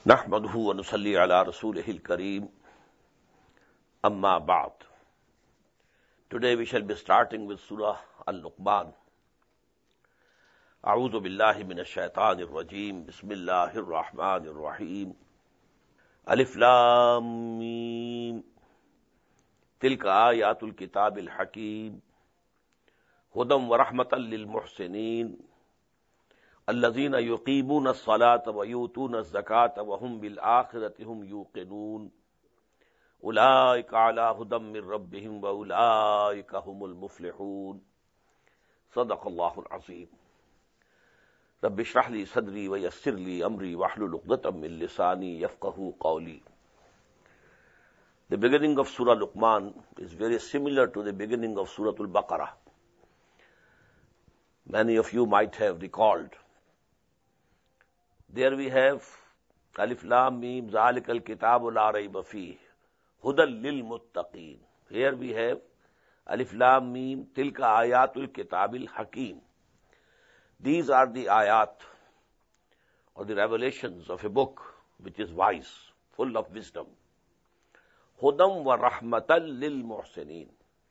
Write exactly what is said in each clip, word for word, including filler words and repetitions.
नहमदुहु व नुसल्ली अला रसूलिहिल करीम अम्मा बअद. Today we shall be starting with Surah Al-Luqman. A'udhu billahi minash shaitanir rajim. Bismillahir rahmanir rahim. Alif Lam Mim. Tilka ayatul kitabil hakim. Hudan wa rahmatan lil muhsinin. الذين يقيمون الصلاة ويؤتون الزكاة وهم بالآخرة هم يوقنون أولئك على هدى من ربهم وأولئك هم المفلحون. صدق الله العظيم. رب اشرح لي صدري ويسر لي أمري واحلل عقدة من لساني يفقهوا قولي. The beginning of Surah Luqman is very similar to the beginning of Surah Al-Baqarah. Many of you might have recalled. There we have Alif Lam Mim Zalikal Kitabu La Rayba Fihi Hudan lil Muttaqin. Here we have Alif Lam Mim Tilka Ayatul Kitabil Hakim. These are the ayat or the revelations of a book which is wise, full of wisdom. Hudan wa rahmatan lil muhsinin.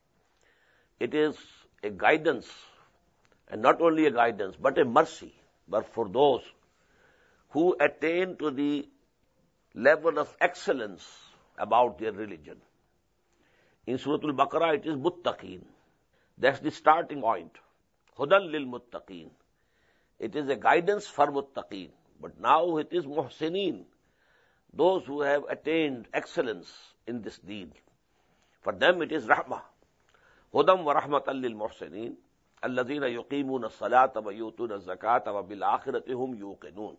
It is a guidance, and not only a guidance, but a mercy, but for those who attain to the level of excellence about their religion. In Surah Al-Baqarah, it is Muttaqeen. That's the starting point. Hudan lil Muttaqeen. It is a guidance for Muttaqeen. But now it is Muhsineen, those who have attained excellence in this deed. For them it is Rahmah. Hudan wa rahmatan lil Muhsineen. الذين يقيمون الصلاة ويؤتون الزكاة وبالآخرة هم يوقنون.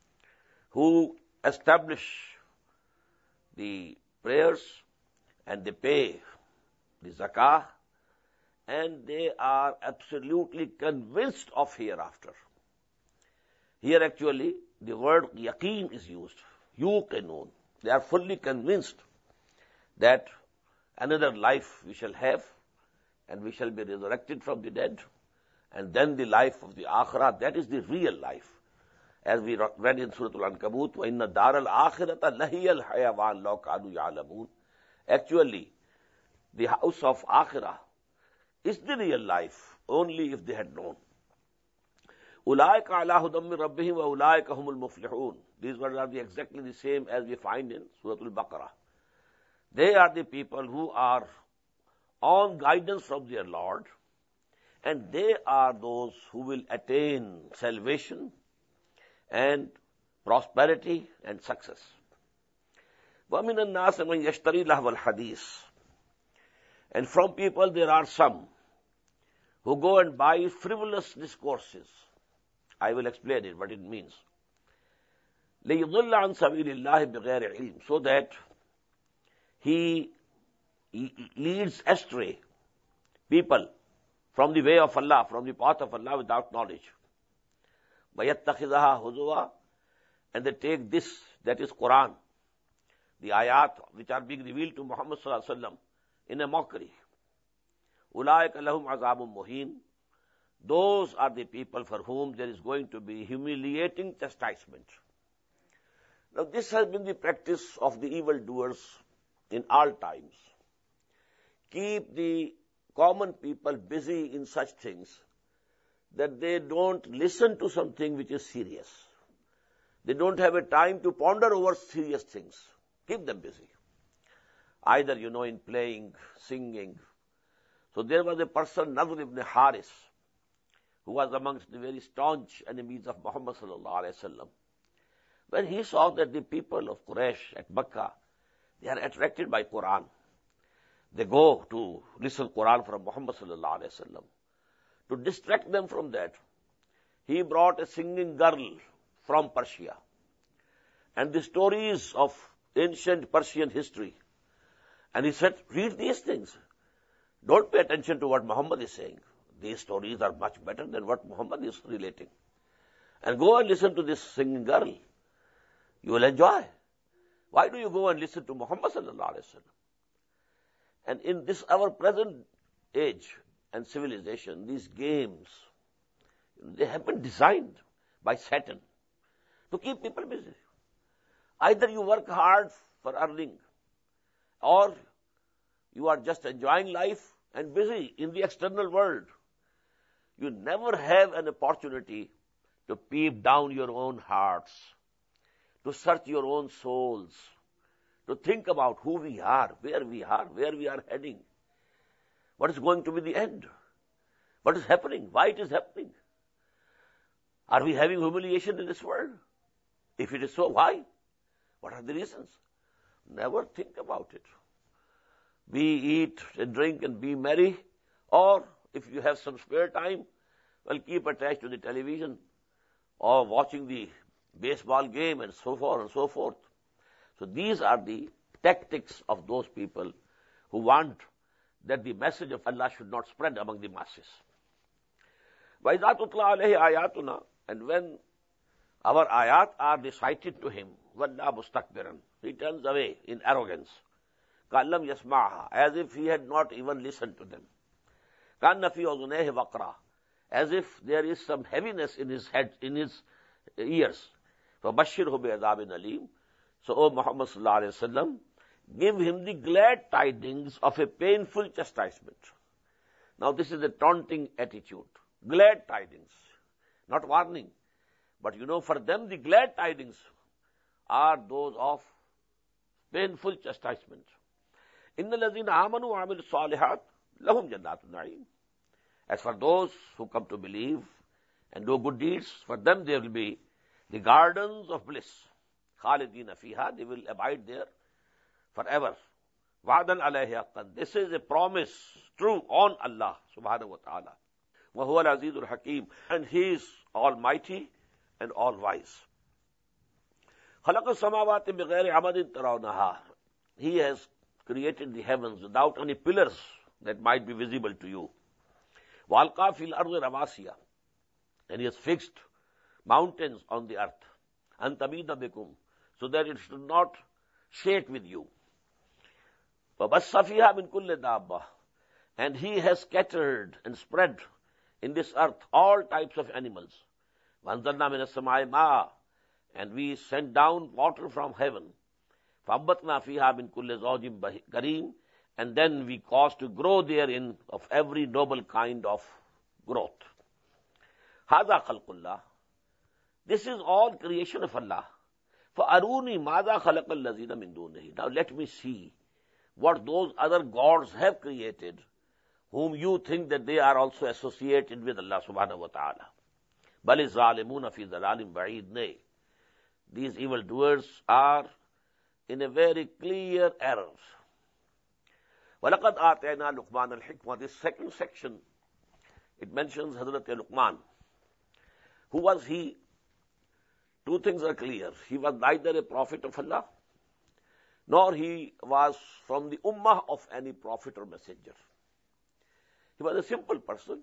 Who establish the prayers and they pay the zakah, and they are absolutely convinced of hereafter. Here actually the word yaqeen is used. Yuqinun. They are fully convinced that another life we shall have, and we shall be resurrected from the dead, and then the life of the akhirah, that is the real life. As we read in Surah Al-Ankabut, وَإِنَّ دَارَ الْآخِرَةَ لَهِيَ الْحَيَوَانُ لَوْ كَانُوا يَعْلَمُونَ. Actually, the house of akhirah is the real life, only if they had known. أُولَٰئِكَ عَلَىٰ هُدًى مِّن رَبِّهِمْ وَأُولَٰئِكَ هُمُ الْمُفْلِحُونَ. These words are the exactly the same as we find in Surah Al-Baqarah. They are the people who are on guidance from their Lord, and they are those who will attain salvation and prosperity and success. وَمِنَ النَّاسِ مَنْ يَشْتَرِي لَهْوَ الْحَدِيثِ. And from people there are some who go and buy frivolous discourses. I will explain it, what it means. لِيُضِلَّ عَنْ سَبِيلِ اللَّهِ بِغَيْرِ عِلْمٍ. So that he leads astray people from the way of Allah, from the path of Allah without knowledge. وَيَتَّخِذَهَا هُزُوًا. And they take this, that is Quran, the ayat which are being revealed to Muhammad sallallahu alaihi wasallam, in a mockery. أُولَٰئِكَ لَهُمْ عَذَابٌ مُهِينٌ. Those are the people for whom there is going to be humiliating chastisement. Now this has been the practice of the evildoers in all times. Keep the common people busy in such things that they don't listen to something which is serious. They don't have a time to ponder over serious things. Keep them busy. Either, you know, in playing, singing. So there was a person, Nadr ibn Haris, who was amongst the very staunch enemies of Muhammad sallallahu alaihi wasallam. When he saw that the people of Quraysh at Makkah, they are attracted by Quran. They go to listen Quran from Muhammad sallallahu alaihi wasallam. To distract them from that, he brought a singing girl from Persia. And the stories of ancient Persian history. And he said, read these things. Don't pay attention to what Muhammad is saying. These stories are much better than what Muhammad is relating. And go and listen to this singing girl. You will enjoy. Why do you go and listen to Muhammad sallallahu alaihi wasallam? And in this our present age and civilization, these games, they have been designed by Satan to keep people busy. Either you work hard for earning, or you are just enjoying life and busy in the external world. You never have an opportunity to peep down your own hearts, to search your own souls, to think about who we are, where we are, where we are heading, what is going to be the end, what is happening, why it is happening. Are we having humiliation in this world? If it is so, why? What are the reasons? Never think about it. We eat and drink and be merry, or if you have some spare time, well, keep attached to the television or watching the baseball game and so forth and so forth. So these are the tactics of those people who want that the message of Allah should not spread among the masses. وَإِذَا تُتْلَى عَلَيْهِ آيَاتُنَا, and when our ayat are recited to him, وَلَّا مُسْتَكْبِرًا, he turns away in arrogance. كَأَلَّمْ يَسْمَعْهَا, as if he had not even listened to them. كَأَنَّ فِي أُذُنَيْهِ وَقْرًا, as if there is some heaviness in his head, in his ears. فَبَشِّرْهُ بِعَذَابٍ أَلِيمٍ. So, O Muhammad sallallahu alayhi wa sallam, give him the glad tidings of a painful chastisement. Now, this is a taunting attitude. Glad tidings, not warning. But you know, for them, the glad tidings are those of painful chastisement. إِنَّ الَّذِينَ آمَنُوا وَعَمِلُوا الصَّالِحَاتِ لَهُمْ جَنَّاتُ النَّعِيمِ. As for those who come to believe and do good deeds, for them there will be the gardens of bliss. خَالِدِينَ فِيهَا, they will abide there forever. وَعْدًا عَلَيْهِ حَقًّا, this is a promise true on Allah subhanahu wa ta'ala. وَهُوَ الْعَزِيزُ الْحَكِيمُ, and He is almighty and all wise. خَلَقَ السَّمَاوَاتِ بِغَيْرِ عَمَدٍ تَرَوْنَهَا, He has created the heavens without any pillars that might be visible to you. وَأَلْقَى فِي الْأَرْضِ رَوَاسِيَ, and He has fixed mountains on the earth. أَن تَمِيدَ بِكُمْ, so that it should not shake with you. وَبَثَّ فِيهَا مِن كُلِّ دَابَّةٍ, and He has scattered and spread in this earth all types of animals. وَأَنزَلْنَا مِنَ السَّمَاءِ مَاءً, and we sent down water from heaven. فَأَنبَتْنَا فِيهَا مِن كُلِّ زَوْجٍ كَرِيمٍ, and then we caused to grow therein of every noble kind of growth. هَذَا خَلْقُ اللَّهِ, this is all creation of Allah. فَأَرُونِي مَاذَا خَلَقَ الَّذِينَ مِن دُونِهِ, now let me see what those other gods have created, whom you think that they are also associated with Allah subhanahu wa ta'ala. بَلِ الظَّالِمُونَ فِي ضَلَالٍ بَعِيدٍ, nay, these evildoers are in a very clear error. وَلَقَدْ آتَيْنَا لُقْمَانَ الْحِكْمَةَ, this second section, it mentions Hazrat Luqman. Who was he? Two things are clear. He was neither a prophet of Allah, nor he was from the ummah of any prophet or messenger. He was a simple person.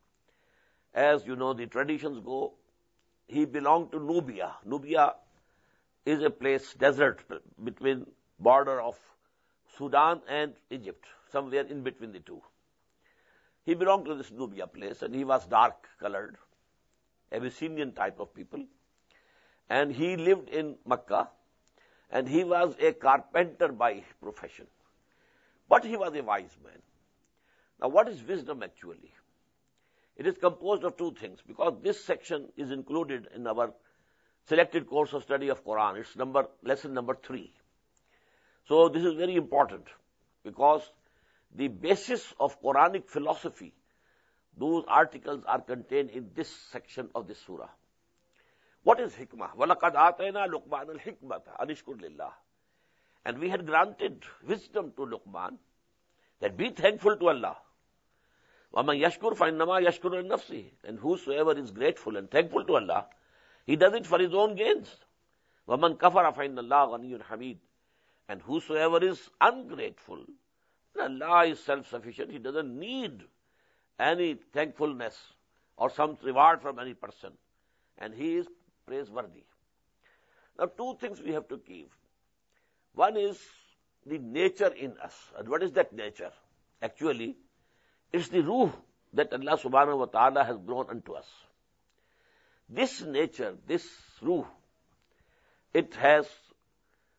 As you know, the traditions go, he belonged to Nubia. Nubia is a place, desert, between border of Sudan and Egypt, somewhere in between the two. He belonged to this Nubia place, and he was dark-colored, Abyssinian type of people. And he lived in Makkah, and he was a carpenter by profession. But he was a wise man. Now, what is wisdom actually? It is composed of two things, because this section is included in our selected course of study of Quran. It's number, lesson number three. So this is very important, because the basis of Quranic philosophy, those articles are contained in this section of this surah. What is hikmah? وَلَقَدْ آتَيْنَا لُقْمَانَ الْحِكْمَةَ أَنِ اشْكُرْ لِلَّهِ, and we had granted wisdom to Luqman, that be thankful to Allah. وَمَنْ يَشْكُرْ فَإِنَّمَا يَشْكُرُ لِنَفْسِهِ, and whosoever is grateful and thankful to Allah, he does it for his own gains. وَمَنْ كَفَرَ فَإِنَّ اللَّهَ غَنِيٌّ حَمِيدٌ, and whosoever is ungrateful, Allah is self-sufficient. He doesn't need any thankfulness or some reward from any person, and He is praiseworthy. Now, two things we have to keep. One is the nature in us. And what is that nature? Actually, it's the ruh that Allah subhanahu wa ta'ala has grown unto us. This nature, this ruh, it has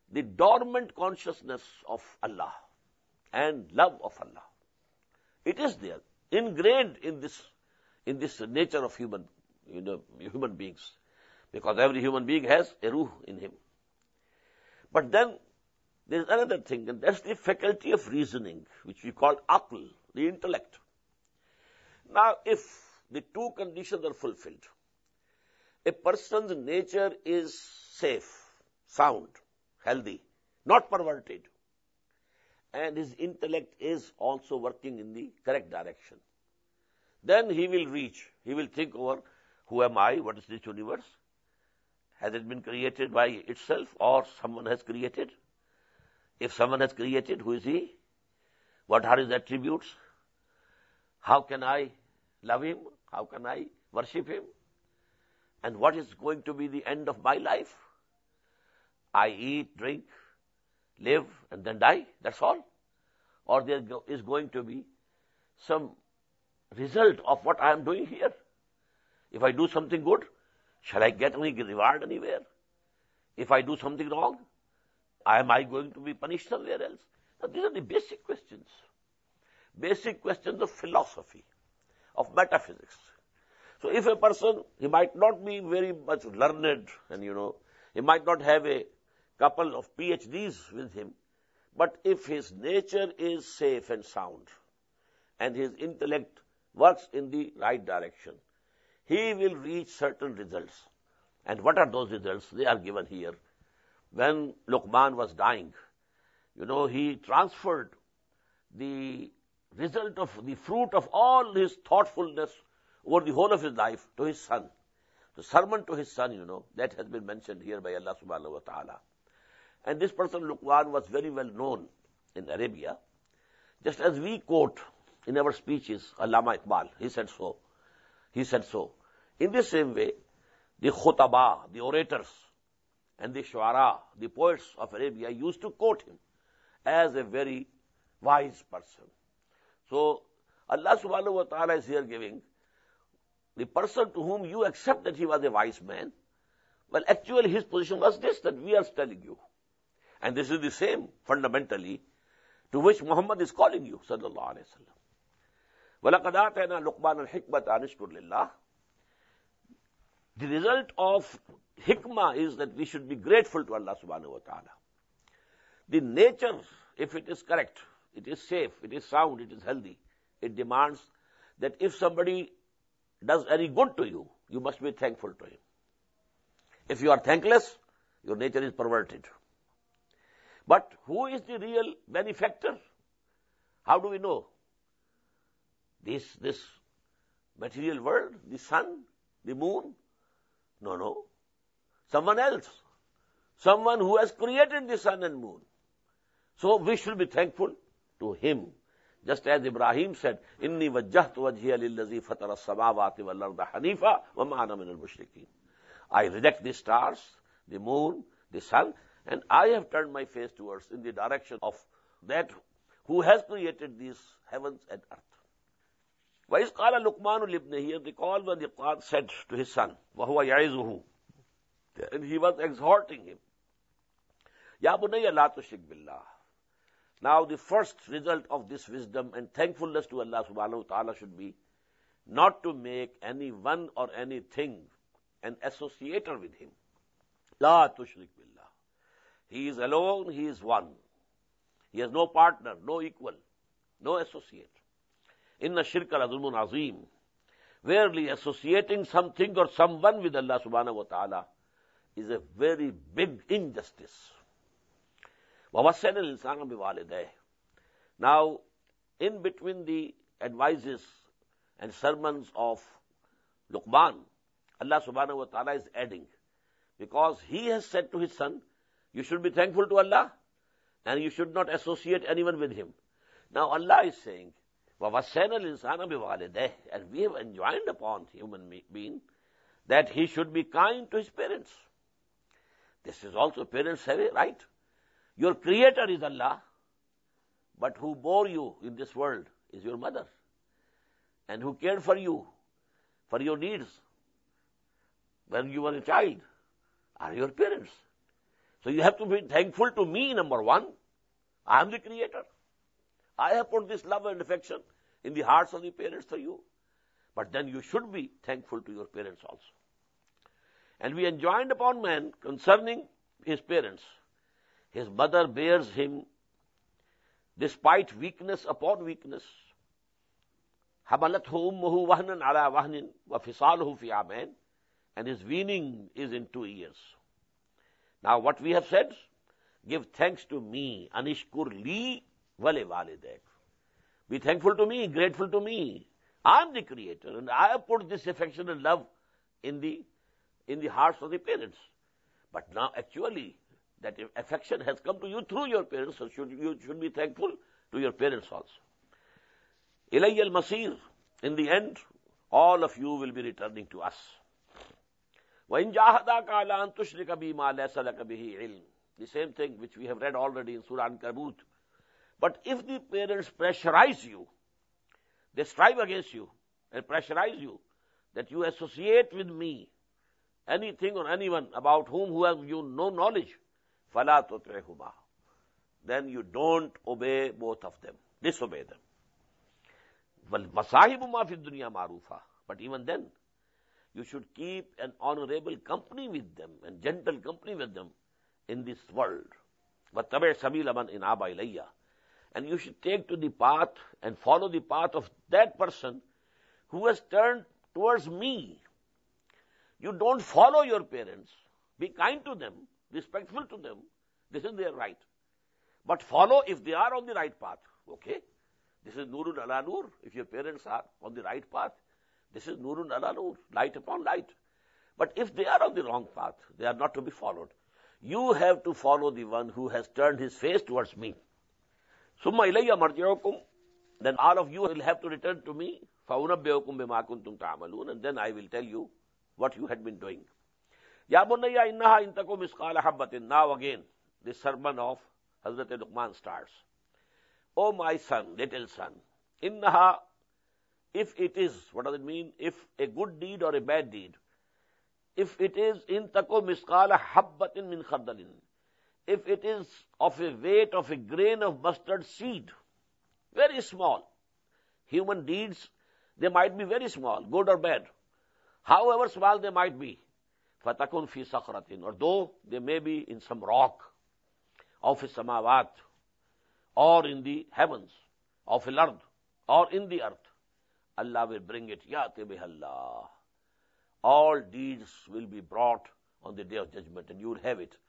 the dormant consciousness of Allah and love of Allah. It is there, ingrained in this, in this nature of human, you know, human beings, because every human being has a ruh in him. But then there is another thing, and that's the faculty of reasoning, which we call aql, the intellect. Now, if the two conditions are fulfilled, a person's nature is safe, sound, healthy, not perverted, and his intellect is also working in the correct direction, then he will reach, he will think over, who am I, what is this universe? Has it been created by itself or someone has created? If someone has created, who is he? What are his attributes? How can I love him? How can I worship him? And what is going to be the end of my life? I eat, drink, live, and then die, that's all? Or there is going to be some result of what I am doing here? If I do something good, shall I get any reward anywhere? If I do something wrong, am I going to be punished somewhere else? Now, these are the basic questions. Basic questions of philosophy, of metaphysics. So if a person, he might not be very much learned, and you know, he might not have a couple of P H Ds with him, but if his nature is safe and sound, and his intellect works in the right direction, he will reach certain results. And what are those results? They are given here. When Luqman was dying, you know, he transferred the result of the fruit of all his thoughtfulness over the whole of his life to his son. The sermon to his son, you know, that has been mentioned here by Allah subhanahu wa ta'ala. And this person, Luqman, was very well known in Arabia. Just as we quote in our speeches, Allama Iqbal, he said so. He said so. In the same way, the khutaba, the orators, and the shuara, the poets of Arabia, used to quote him as a very wise person. So, Allah subhanahu wa ta'ala is here giving the person to whom you accept that he was a wise man. Well, actually his position was this, that we are telling you. And this is the same, fundamentally, to which Muhammad is calling you, sallallahu alayhi wa sallam. وَلَقَدْ آتَيْنَا لُقْمَانَ الْحِكْمَةَ أَنِ اشْكُرْ لِلَّهِ. The result of hikmah is that we should be grateful to Allah subhanahu wa ta'ala. The nature, if it is correct, it is safe, it is sound, it is healthy, it demands that if somebody does any good to you, you must be thankful to him. If you are thankless, your nature is perverted. But who is the real benefactor? How do we know? This, this material world, the sun, the moon? No, no. Someone else. Someone who has created the sun and moon. So we should be thankful to him. Just as Ibrahim said, Inni wajjahtu wajhiya lillazi fatara as-samawati wal arda hanifa wa ma ana minal mushrikeen. I reject the stars, the moon, the sun, and I have turned my face towards in the direction of that who has created these heavens and earth. وَإِذْ قَالَ لُقْمَانُ لِابْنِهِ, recall when Luqman said to his son, وَهُوَ يَعِظُهُ, and he was exhorting him, يَا بُنَيَّ لَا تُشْرِكْ بِاللَّهِ. Now the first result of this wisdom and thankfulness to Allah subhanahu wa ta'ala should be not to make anyone or anything an associator with him. لَا تُشْرِكْ بِاللَّهِ. He is alone, he is one. He has no partner, no equal, no associate. Inna shirka la zulmun azim. Verily, associating something or someone with Allah subhanahu wa ta'ala is a very big injustice. وَوَصَّيْنَا الْإِنسَانَ بِوَالِدَيْهِ. Now, in between the advices and sermons of Luqman, Allah subhanahu wa ta'ala is adding, because he has said to his son, you should be thankful to Allah, and you should not associate anyone with him. Now Allah is saying, وَوَصَّيْنَا الْإِنسَانَ بِوَالِدَيْهِ, and we have enjoined upon human being that he should be kind to his parents. This is also parents have a right. Your creator is Allah, but who bore you in this world is your mother, and who cared for you, for your needs when you were a child, are your parents. So you have to be thankful to me, number one. I am the creator. I have put this love and affection in the hearts of the parents for you. But then you should be thankful to your parents also. And we enjoined upon man concerning his parents. His mother bears him despite weakness upon weakness. حَمَلَتْهُ أُمُّهُ وَهْنًا عَلَى وَهْنٍ وَفِصَالُهُ فِي عَامَيْنِ, and his weaning is in two years. Now what we have said, give thanks to me, anishkur li wale walidek. Be thankful to me, grateful to me. I am the creator, and I have put this affection and love in the in the hearts of the parents. But now actually that affection has come to you through your parents, so should, you should be thankful to your parents also. Ilayya al-masir, in the end, all of you will be returning to us. وَإِنْ جَاهَدَاكَ عَلَىٰ أَن تُشْرِكَ بِي مَا لَيْسَ لَكَ بِهِ عِلْمٍ. The same thing which we have read already in Surah An-Kabut. But if the parents pressurize you, they strive against you and pressurize you that you associate with me anything or anyone about whom who have you no knowledge, فَلَا تُطِعْهُمَا, then you don't obey both of them, disobey them. وَالْمَصَاحِبُ مَا فِي الدُّنْيَا مَعْرُوفًا, but even then, you should keep an honorable company with them and gentle company with them in this world. وَاتَّبِعْ سَبِيلَ مَنْ إِنْ آبَ إِلَيَّ, and you should take to the path and follow the path of that person who has turned towards me. You don't follow your parents. Be kind to them, respectful to them. This is their right. But follow if they are on the right path. Okay? This is Nurun ala Nur. If your parents are on the right path, this is Nurun ala Nur, light upon light. But if they are on the wrong path, they are not to be followed. You have to follow the one who has turned his face towards me. Summa ilayya marji'ukum, then all of you will have to return to me. فَأُنَبِّئُكُم بِمَا كُنتُمْ تَعْمَلُونَ, and then I will tell you what you had been doing. Ya bunayya innaha in takum misqala habbatin. Now again, the sermon of Hazrat Luqman starts. Oh my son, little son, innaha, if it is, what does it mean? If a good deed or a bad deed, if it is in takum misqala habbatin min khardalin, if it is of a weight of a grain of mustard seed, very small. Human deeds, they might be very small, good or bad. However small they might be, fatakun fi sakhratin, or though they may be in some rock, of a samawat, or in the heavens, of al ard, or in the earth, Allah will bring it. Yati bihallah. All deeds will be brought on the day of judgment, and you will have it.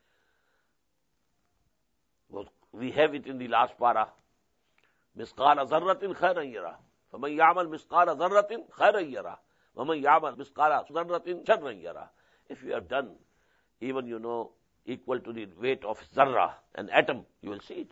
We have it in the last para. Misqala zarratin khairan yara. فَمَنْ يَعْمَلْ مِسْقَالَ ذَرَّةٍ خَيْرًا يَرَهُ وَمَنْ يَعْمَلْ مِسْقَالَ ذَرَّةٍ شَرًّا يَرَهُ. If you have done even, you know, equal to the weight of zarra, an atom, you will see it.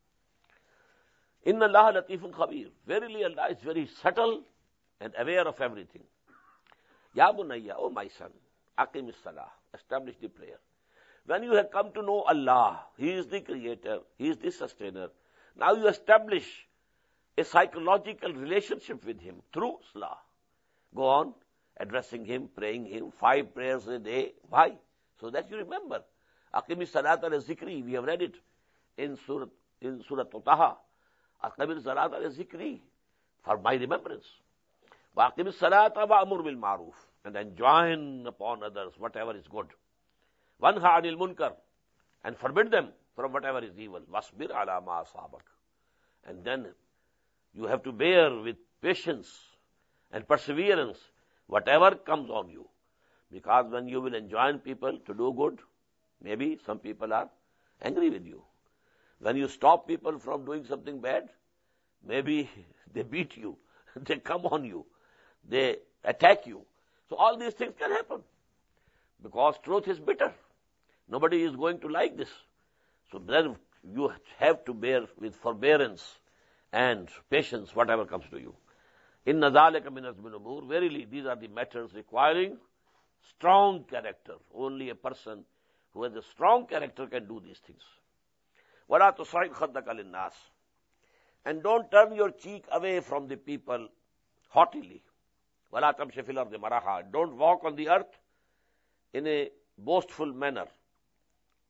Inna Allah latifun khabir. Verily Allah is very subtle and aware of everything. Ya bunayya, oh my son, aqimis salah, establish the prayer. When you have come to know Allah, He is the creator, He is the sustainer, now you establish a psychological relationship with Him through salah. Go on addressing Him, praying Him, five prayers a day. Why? So that you remember. Aqimi salat al zikri, we have read it in Surah in Surah Taha. Aqimi salat al zikri, for my remembrance. Wa aqimi salat wa amur bil ma'ruf, and enjoin upon others whatever is good. Wanha anil munkar, and forbid them from whatever is evil. Wasbir ala ma asabak, and then you have to bear with patience and perseverance whatever comes on you. Because when you will enjoin people to do good, maybe some people are angry with you. When you stop people from doing something bad, maybe they beat you, they come on you, they attack you. So all these things can happen. Because truth is bitter. Nobody is going to like this. So then you have to bear with forbearance and patience, whatever comes to you. Inna dhalika min azmil umur. Verily, these are the matters requiring strong character. Only a person who has a strong character can do these things. Wala tusa'id khaddaka linnas. And don't turn your cheek away from the people haughtily. Wala tamshi fil ardi maraha. Don't walk on the earth in a boastful manner,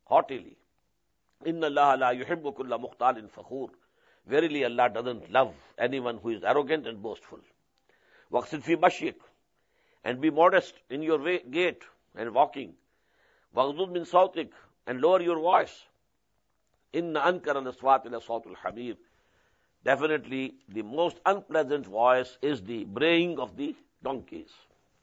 haughtily. Inna Allah la yuhibbu kulla mukhtalin fakhur. Verily Allah doesn't love anyone who is arrogant and boastful. Waqsid fi mashyik, and be modest in your way, gait and walking. Waghdud min sawtik, and lower your voice. Inna ankara al-aswat ila sawtul hamir. Definitely the most unpleasant voice is the braying of the donkeys.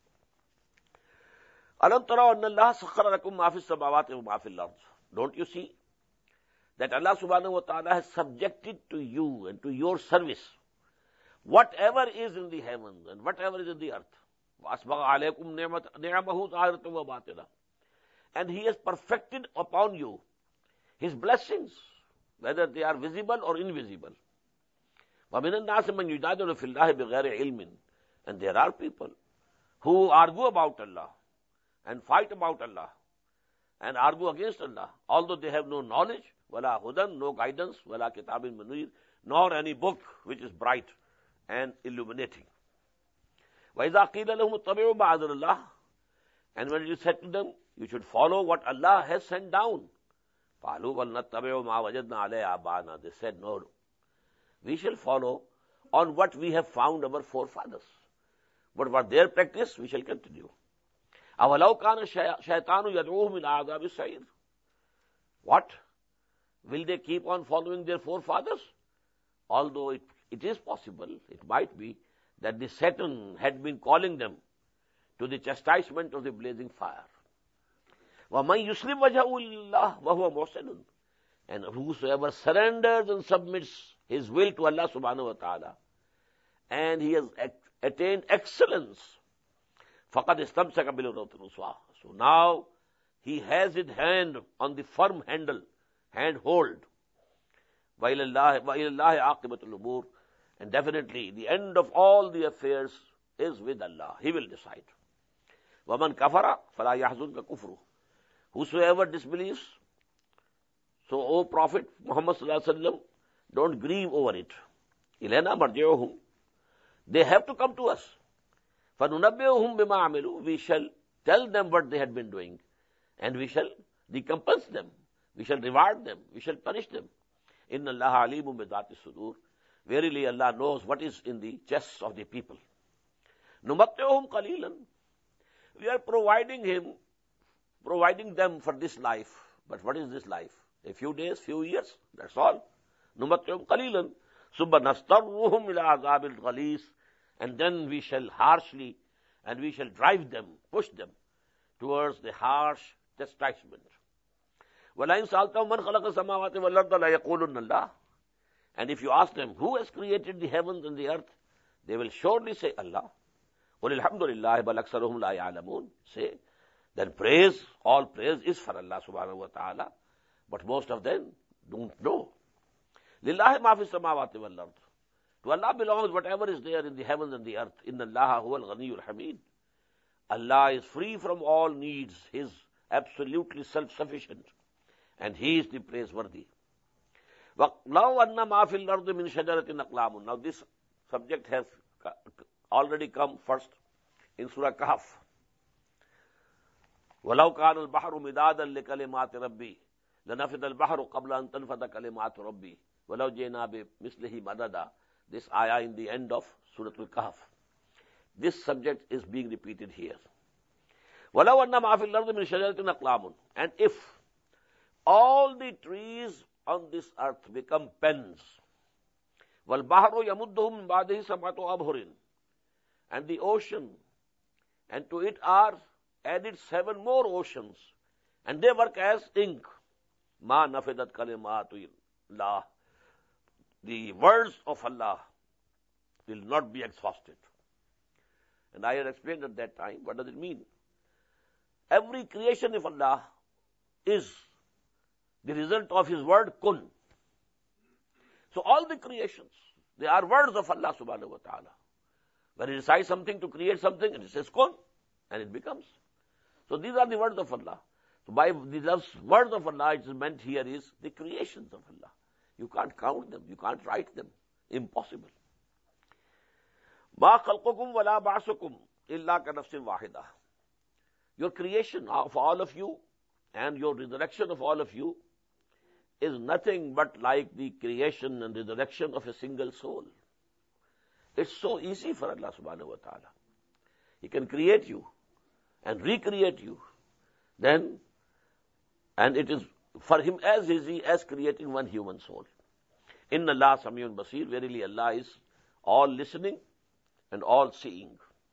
Alam tara anna Allah sakhkhara lakum ma fis samawati wa ma fil ard. Don't you see that Allah subhanahu wa ta'ala has subjected to you and to your service whatever is in the heavens and whatever is in the earth. وَأَسْبَغَ عَلَيْكُمْ نِعْمَهُ ظَاهِرَةً وَبَاطِنَةً. And He has perfected upon you His blessings, whether they are visible or invisible. وَمِنَ النَّاسِ مَنْ يُجَادِلُ فِي اللَّهِ بِغَيْرِ عِلْمٍ. And there are people who argue about Allah and fight about Allah and argue against Allah, although they have no knowledge, wala hudan, no guidance, wala kitabin munir, nor any book which is bright and illuminating. وَإِذَا قِيلَ لَهُمُ اتَّبِعُوا مَا أَنزَلَ اللَّهُ. And when it is said to them, you should follow what Allah has sent down. قَالُوا بَلْ نَتَّبِعُوا مَا وَجَدْنَا عَلَيْهِ آبَاءَنَا. They said, no, we shall follow on what we have found our forefathers. But what their practice, we shall continue. أَوَلَوْ كَانَ الشَّيْطَانُ يَدْعُوهُمْ إِلَىٰ عَذَابِ السَّعِيرِ. What? Will they keep on following their forefathers? Although it, it is possible, it might be, that the Satan had been calling them to the chastisement of the blazing fire. وَمَنْ يُسْلِمْ وَجْهَهُ لِلَّهِ وَهُوَ مُحْسِنٌ. And whosoever surrenders and submits his will to Allah subhanahu wa ta'ala, and he has attained excellence, فَقَدْ اسْتَمْسَكَ بِالْعُرْوَةِ الْوُثْقَىٰ. So now he has his hand on the firm handle, hand hold. وَإِلَى اللَّهِ عَاقِبَةُ الْأُمُورِ. And definitely the end of all the affairs is with Allah. He will decide. وَمَنْ كَفَرَ فَلَا يَحْزُنْكَ كُفْرُهُ. Whosoever disbelieves, so O Prophet Muhammad sallallahu alaihi wasallam, don't grieve over it. إِلَيْنَا مَرْجِعُهُمْ. They have to come to us. فَنُنَبِّئُهُمْ بِمَا عَمِلُوا. We shall tell them what they had been doing, and we shall recompense them. We shall reward them. We shall punish them. إِنَّ اللَّهَ عَلِيمٌ بِذَاتِ الصُّدُورِ. Verily Allah knows what is in the chests of the people. نُمَتِّعُهُمْ قَلِيلًا. We are providing him, providing them for this life. But what is this life? A few days, few years, that's all. نُمَتِّعُهُمْ قَلِيلًا ثُمَّ نَضْطَرُّهُمْ إِلَىٰ عَذَابِ الْغَلِيظِ. And then we shall harshly, and we shall drive them, push them towards the harsh chastisement. وَلَئِنْ سَأَلْتَهُمْ مَنْ خَلَقَ السَّمَاوَاتِ وَالْأَرْضَ لَيَقُولُنَّ اللَّهُ. And if you ask them, who has created the heavens and the earth? They will surely say, Allah. قُلِ الْحَمْدُ لِلَّهِ بَلْ أَكْثَرُهُمْ لَا يَعْلَمُونَ. Say, then praise, all praise is for Allah subhanahu wa ta'ala. But most of them don't know. لِلَّهِ مَا فِي السَّمَاوَاتِ وَالْأَرْضِ. To Allah belongs whatever is there in the heavens and the earth. إِنَّ اللَّهَ هُوَ الْغَنِيُّ الْحَمِيدُ. Allah is free from all needs. He is absolutely self-sufficient. And He is the praiseworthy. لَوْ أَنَّ مَا فِي الْأَرْضِ مِنْ شَجَرَةٍ أَقْلَامٌ. Now this subject has already come first in Surah Kahf. وَلَوْ كَانَ الْبَحْرُ مِدَادًا لِكَلِمَاتِ رَبِّي لَنَفِدَ الْبَحْرُ قَبْلَ أَن تَنْفَدَ كَلِمَاتُ رَبِّي وَلَوْ جِئْنَا بِمِثْلِهِ مَدَدًا. This ayah in the end of Surah Al-Kahf. This subject is being repeated here. وَلَوْ أَنَّ مَا فِي الْأَرْضِ مِنْ شَجَرَةٍ أَقْلَامٌ. And if all the trees on this earth become pens, وَالْبَحْرُ يَمُدُّهُ مِنْ بَعْدِهِ سَبْعَةُ أَبْحُرٍ. And the ocean, and to it are added seven more oceans, and they work as ink. مَا نَفِدَتْ كَلِمَاتُ اللَّهِ. The words of Allah will not be exhausted. And I had explained at that time, what does it mean? Every creation of Allah is the result of His word, kun. So all the creations, they are words of Allah subhanahu wa ta'ala. When He decides something to create something, it says kun, and it becomes. So these are the words of Allah. So by the words of Allah, it is meant here is the creations of Allah. You can't count them, you can't write them. Impossible. مَا خَلْقُكُمْ وَلَا بَعْثُكُمْ إِلَّا كَنَفْسٍ وَاحِدَةٍ. Your creation of all of you and your resurrection of all of you is nothing but like the creation and resurrection of a single soul. It's so easy for Allah subhanahu wa ta'ala. He can create you and recreate you. Then, and it is for him as easy as creating one human soul. Inna Allah Samiyun Basir, verily Allah is all listening and all seeing.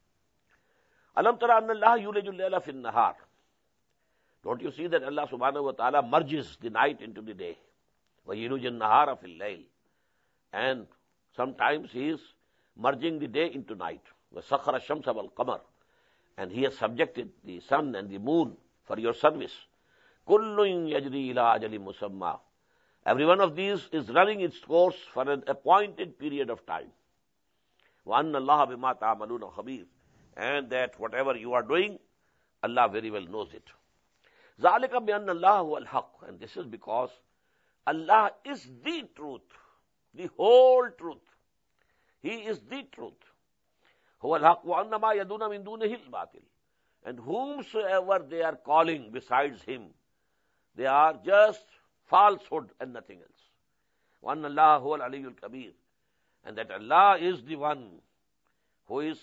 Alam tara anna Allah yulijul layla fin nahar. Don't you see that Allah subhanahu wa ta'ala merges the night into the day? Wa yulujul nahara fil layl. And sometimes he is merging the day into night. Wa sakhara shamsa wal qamar. And he has subjected the sun and the moon for your service. Kullun yajri ila ajali musamma. Every one of these is running its course for an appointed period of time. Wa anna Allah bima ta'amaluna khabir. And that whatever you are doing, Allah very well knows it. Zalika bi anna Allah huwa al-haq. And this is because Allah is the truth, the whole truth. He is the truth. Huwa al-haq wa anna ma yaduna min dunihi al-batil. And whomsoever they are calling besides him, they are just falsehood and nothing else. Wa anna Allah huwa al-aliyyul kabir. And that Allah is the one who is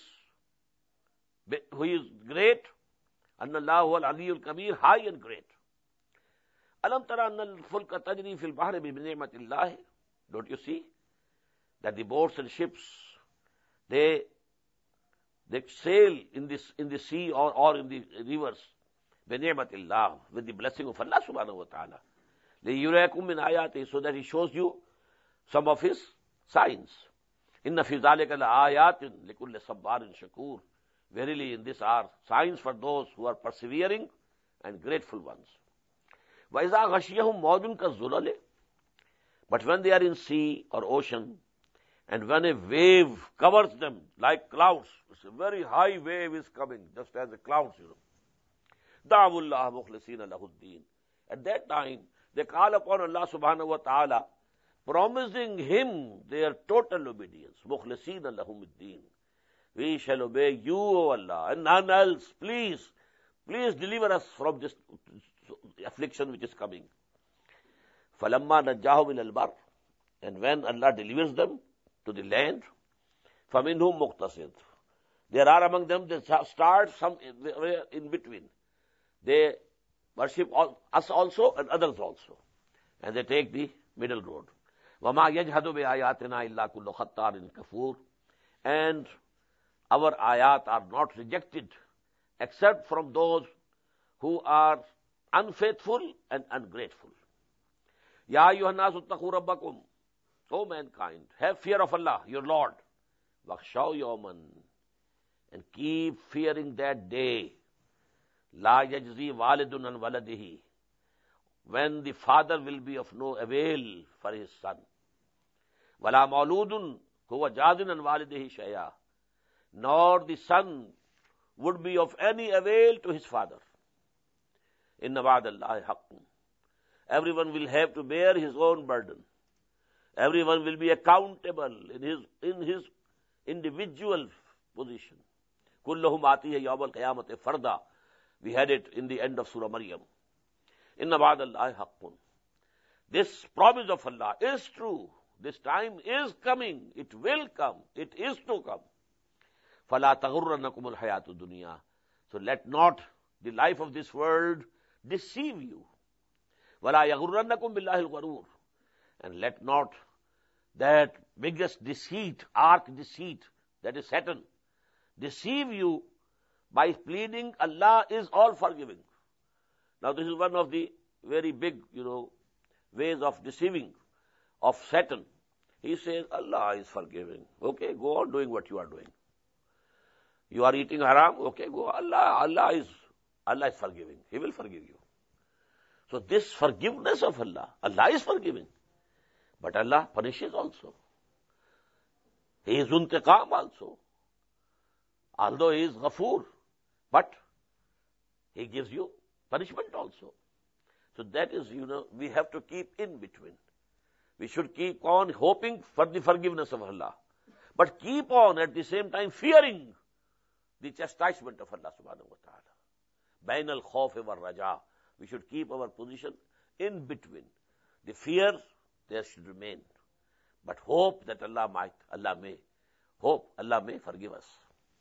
who is great. Anna Allah huwa al-aliyyul kabir, high and great. Alam tara anna al-fulka tajri fil bahri bi ni'matillah. Don't you see that the boats and ships, they they sail in this in the sea or, or in the rivers bi ni'matillah, with the blessing of Allah subhanahu wa ta'ala. Liyurakum min ayati, so that he shows you some of his signs. Inna fi zalika la ayatin likulli sabbarin shakur. Verily, in this are signs for those who are persevering and grateful ones. وَإِذَا غَشِيَهُمْ مَوْجٌ كَالظُّلَلِ. But when they are in sea or ocean, and when a wave covers them like clouds, it's a very high wave is coming, just as the clouds, you know. دَعَوُوا اللَّهَ مُخْلِصِينَ لَهُ الدِّينَ. At that time, they call upon Allah subhanahu wa ta'ala, promising him their total obedience. مُخْلِصِينَ لَهُمُ الدِّينَ. We shall obey you, O Allah, and none else. Please, please deliver us from this affliction which is coming. فَلَمَّا نَجَّاهُمْ إِلَى الْبَرِّ. And when Allah delivers them to the land, فَمِنْهُمْ مُقْتَصِدٌ. There are among them that start some in between. They worship all, us also and others also. And they take the middle road. وَمَا يَجْهَدُ بِآيَاتِنَا إِلَّا كُلُّ خَطَّارٍ كَفُورٍ. And our ayat are not rejected except from those who are unfaithful and ungrateful. Ya ayyuhan nasu ittaqu rabbakum. O mankind, have fear of Allah, your Lord. Wakhshaw yawman. And keep fearing that day. La yajzi walidun an waladihi. When the father will be of no avail for his son. Wala mauludun huwa jazin an walidihi shay'a. Nor the son would be of any avail to his father. Inna wa'dallahi haqqun. Everyone will have to bear his own burden. Everyone will be accountable in his in his individual position. Kullahum atihi yawm al-qiyamati farda. We had it in the end of Surah Maryam. Inna wa'dallahi haqqun. This promise of Allah is true. This time is coming. It will come. It is to come. فَلَا تَغُرَّنَّكُمُ الْحَيَاةُ الدُّنْيَا. So let not the life of this world deceive you. وَلَا يَغُرَّنَّكُمْ بِاللَّهِ الْغَرُورُ. And let not that biggest deceit, arch deceit, that is Satan, deceive you by pleading Allah is all forgiving. Now this is one of the very big, you know, ways of deceiving of Satan. He says Allah is forgiving. Okay, go on doing what you are doing. You are eating haram, okay, go. Allah, Allah is, Allah is forgiving. He will forgive you. So this forgiveness of Allah, Allah is forgiving. But Allah punishes also. He is untiqam also. Although He is Ghafoor, but He gives you punishment also. So that is, you know, we have to keep in between. We should keep on hoping for the forgiveness of Allah. But keep on at the same time fearing the chastisement of Allah subhanahu wa ta'ala. Bain al-khawf wa raja. We should keep our position in between. The fear, there should remain. But hope that Allah might, Allah may, hope Allah may forgive us.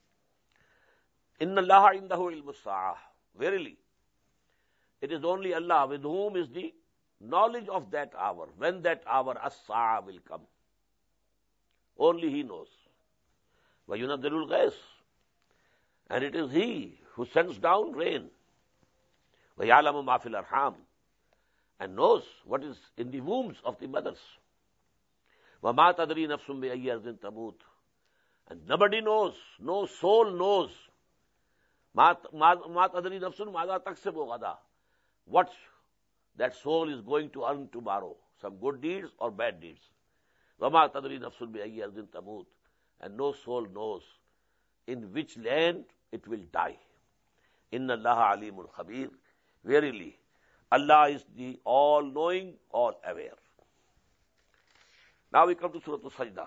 Inna Allaha indahu ilmus sa'ah. Verily, it is only Allah with whom is the knowledge of that hour, when that hour as-sa'a will come. Only He knows. وَيُنَزِّلُ الْغَيْثَ. And it is He who sends down rain. وَيَعْلَمُ مَا فِي الْأَرْحَامِ. And knows what is in the wombs of the mothers. وَمَا تَدْرِي نَفْسٌ بِأَيِّ أَرْضٍ تَمُوتُ. And nobody knows, no soul knows. مَا تَدْرِي نَفْسٌ مَاذَا تَكْسِبُ غَدًا. What that soul is going to earn tomorrow, some good deeds or bad deeds. وَمَا تَدْرِي نَفْسٌ بِأَيِّ أَرْضٍ تَمُوتُ. And no soul knows in which land it will die. Inna Allaha alimun khabir. Verily, Allah is the all-knowing, all-aware. Now we come to Surah Al-Sajdah.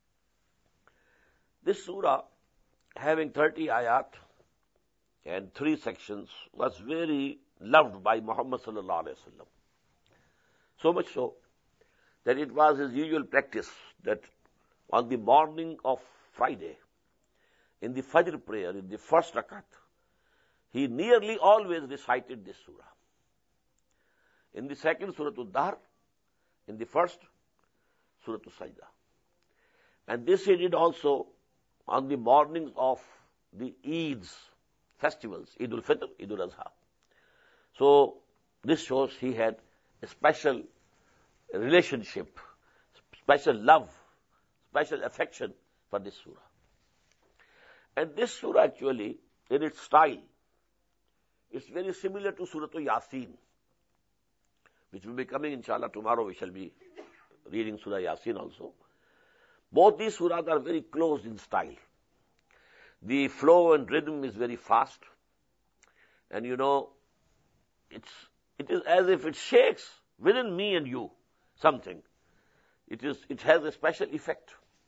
This surah, having thirty ayat and three sections, was very loved by Muhammad sallallahu alaihi wasallam. So much so that it was his usual practice that on the morning of Friday, in the Fajr prayer, in the first rakat, he nearly always recited this surah. In the second, Surah Al-Dahr. In the first, Surah Al-Sajdah. And this he did also on the mornings of the Eids, festivals, Eid al-Fitr, Eid al-Adha. So this shows he had a special relationship, special love, special affection for this surah. And this surah actually, in its style, is very similar to Surah Yasin, which will be coming, inshallah, tomorrow we shall be reading Surah Yasin also. Both these surahs are very close in style. The flow and rhythm is very fast. And you know, it's, it is as if it shakes within me and you something. It is, it has a special effect.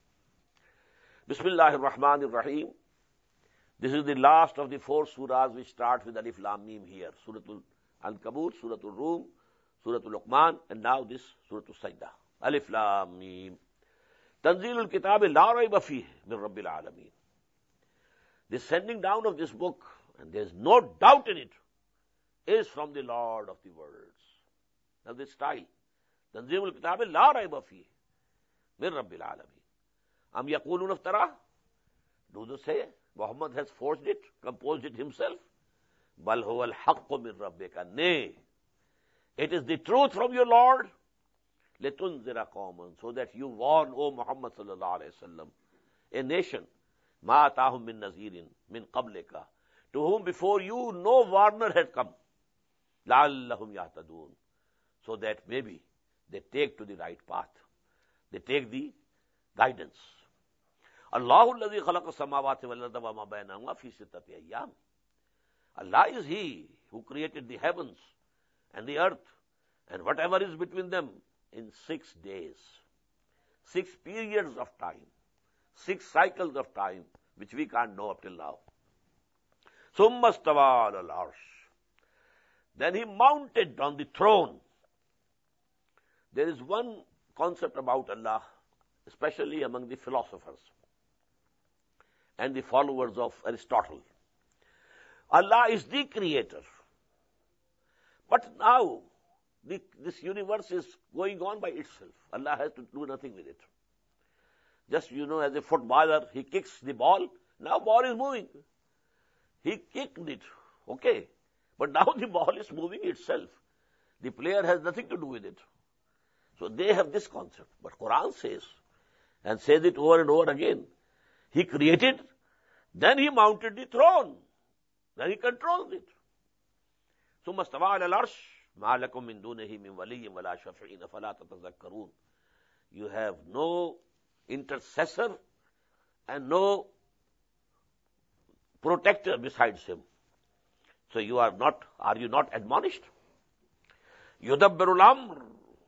Bismillahir Rahmanir Rahim. This is the last of the four surahs which start with Alif Lam Mim here. Surah Al-Ankabut, Surah Al-Rum, Surah Al-Luqman, and now this Surah Al-Sajdah. Alif Lam Mim. Tanzilul Kitab la rayba fihi min Rabbil Alameen. The sending down of this book, and there is no doubt in it, is from the Lord of the worlds. Now this style. Tanzilul Kitab la rayba fihi min Rabbil Alameen. Am yaqulun iftara? Do they say Muhammad has forged it, composed it himself? Bal huwa al-haqqu min rabbika. Nay, it is the truth from your Lord. Litunzira qawman, so that you warn, O Muhammad sallallahu alayhi wa sallam, a nation, ma atahum min nazirin min qablika, to whom before you no warner had come, la'allahum yahtadun, so that maybe they take to the right path, they take the guidance. Allahu alladhi khalaqa samawati wal arda wa ma bainahuma fi sittati ayyam. Allah is He who created the heavens and the earth and whatever is between them in six days. Six periods of time. Six cycles of time, which we can't know up till now. Summa stawa alal arsh. Then He mounted on the throne. There is one concept about Allah, especially among the philosophers and the followers of Aristotle. Allah is the creator. But now, the, this universe is going on by itself. Allah has to do nothing with it. Just, you know, as a footballer, he kicks the ball, now ball is moving. He kicked it, okay. But now the ball is moving itself. The player has nothing to do with it. So they have this concept. But Quran says, and says it over and over again, He created, then He mounted the throne. Then He controls it. ثم استوى على العرش ما لكم من دونه من ولي ولا شفيع فلا تتذكرون. You have no intercessor and no protector besides Him. So you are not, are you not admonished? يدبر الأمر.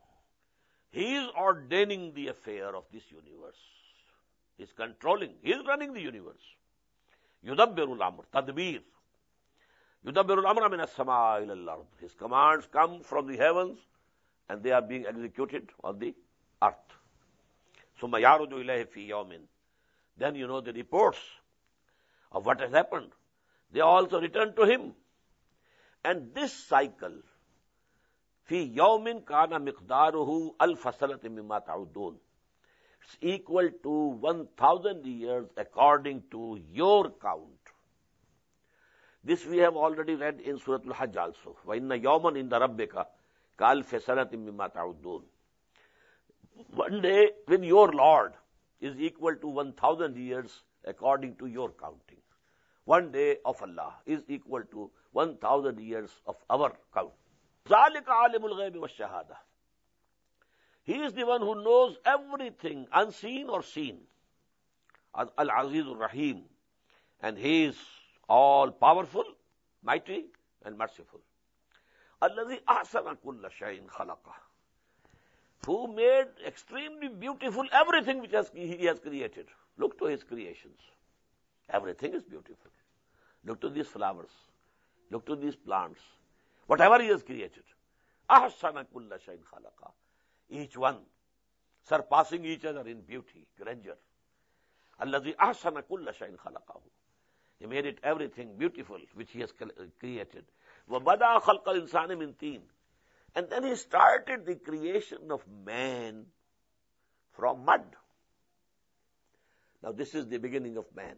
He is ordaining the affair of this universe. He is controlling. He is running the universe. يدبر الأمر. Tadbir. يُدَبِّرُ الْأَمْرَ مِنَ السَّمَاءِ إِلَى الْأَرْضِ. His commands come from the heavens and they are being executed on the earth. ثُمَّ يَعْرُجُ إِلَيْهِ فِي يَوْمٍ. Then you know the reports of what has happened. They also return to him. And this cycle, فِي يَوْمٍ كَانَ مِقْدَارُهُ أَلْفَ سَنَةٍ مِمَّا تَعُدُّونَ. It's equal to one thousand years according to your count. This we have already read in Surah Al-Hajj also. وَإِنَّ يَوْمًا إِنَّ رَبِّكَ كَأَلْفِ سَنَةٍ مِمَّا تَعُدُّونَ. One day with your Lord is equal to one thousand years according to your counting. One day of Allah is equal to one thousand years of our count. ذَلِكَ عَالِمُ الْغَيْبِ وَالشَّهَادَةِ. He is the one who knows everything, unseen or seen. Al-Aziz al-Rahim. And he is all-powerful, mighty, and merciful. الَّذِي أَحْسَنَ كُلَّ شَيْءٍ خَلَقَهُ. Who made extremely beautiful everything which has, he has created. Look to his creations. Everything is beautiful. Look to these flowers. Look to these plants. Whatever he has created. أَحْسَنَ كُلَّ شَيْءٍ خَلَقَهُ. Each one surpassing each other in beauty, grandeur. الَّذِي أَحْسَنَ كُلَّ شَيْءٍ خَلَقَهُ. He made it everything beautiful which he has created. وَبَدَأَ خَلْقَ الْإِنسَانِ مِنْ طِينٍ. And then he started the creation of man from mud. Now this is the beginning of man.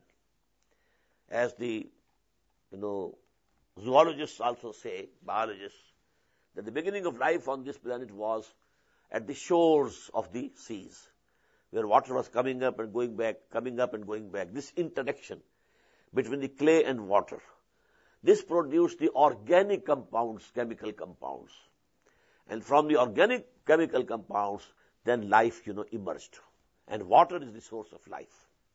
As the, you know, zoologists also say, biologists, that the beginning of life on this planet was at the shores of the seas, where water was coming up and going back, coming up and going back. This interaction between the clay and water, this produced the organic compounds, chemical compounds. And from the organic chemical compounds, then life, you know, emerged. And water is the source of life.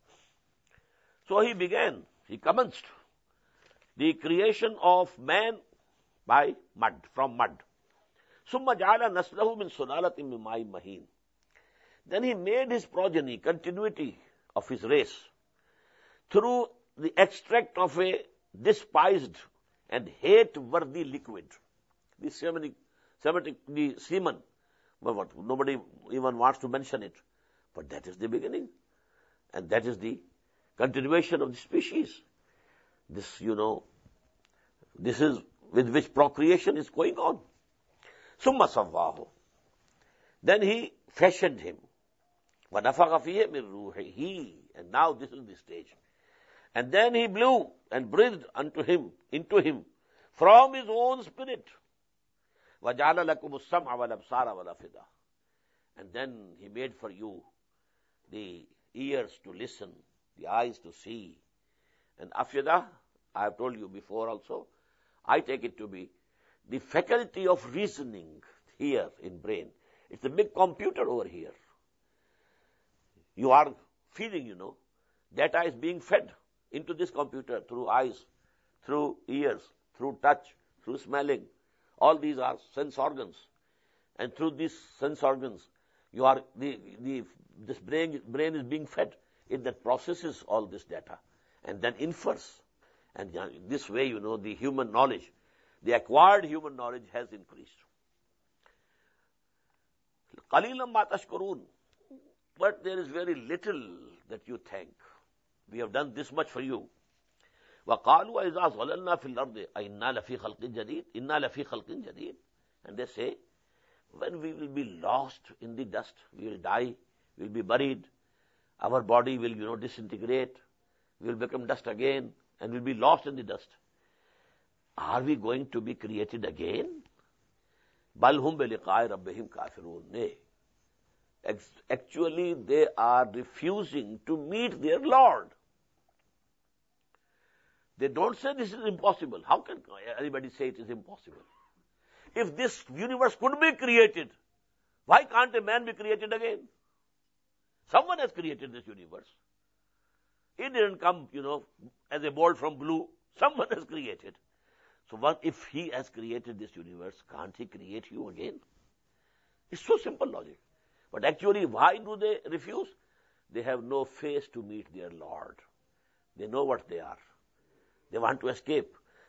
So he began, he commenced the creation of man by mud, from mud. ثُمَّ جَعَلَ نَسْلَهُ مِنْ سُلَالَةٍ مِنْ مَاءٍ مَهِينٍ. Then he made his progeny, continuity of his race, through the extract of a despised and hate-worthy liquid. The Semitic, Semitic, the semen, but nobody even wants to mention it. But that is the beginning. And that is the continuation of the species. This, you know, this is with which procreation is going on. Summa sawwahu. Then he fashioned him. وَنَفَخَ فِيهِ مِنْ رُوحِهِ. And now this is the stage. And then he blew and breathed unto him, into him, from his own spirit. وَجَعَلَ لَكُمُ السَّمْعَ وَالْأَبْصَارَ وَالْأَفْئِدَةَ. And then he made for you the ears to listen, the eyes to see. And afida, I have told you before also, I take it to be the faculty of reasoning here in brain. It's a big computer over here. You are feeling, you know, data is being fed into this computer through eyes, through ears, through touch, through smelling. All these are sense organs. And through these sense organs, you are, the, the, this brain, brain is being fed. It that processes all this data and then infers. And this way, you know, the human knowledge, the acquired human knowledge has increased. قَلِيلًا مَا تَشْكُرُونَ. But there is very little that you thank. We have done this much for you. وَقَالُوا إِذَا ظَلَلْنَا فِي الْأَرْضِ أَإِنَّا لَفِي خَلْقٍ جَدِيدٍ إِنَّا لَفِي خَلْقٍ جَدِيدٍ. And they say, when we will be lost in the dust, we will die, we will be buried, our body will, you know, disintegrate, we will become dust again, and we will be lost in the dust. Are we going to be created again? بَلْ هُمْ بِلِقَاءِ رَبِّهِمْ كَافِرُونَ. Nay. Actually, they are refusing to meet their Lord. They don't say this is impossible. How can anybody say it is impossible? If this universe could be created, why can't a man be created again? Someone has created this universe. It didn't come, you know, as a bolt from blue. Someone has created. So what if he has created this universe, can't he create you again? It's so simple logic. But actually, why do they refuse? They have no face to meet their Lord. They know what they are. They want to escape.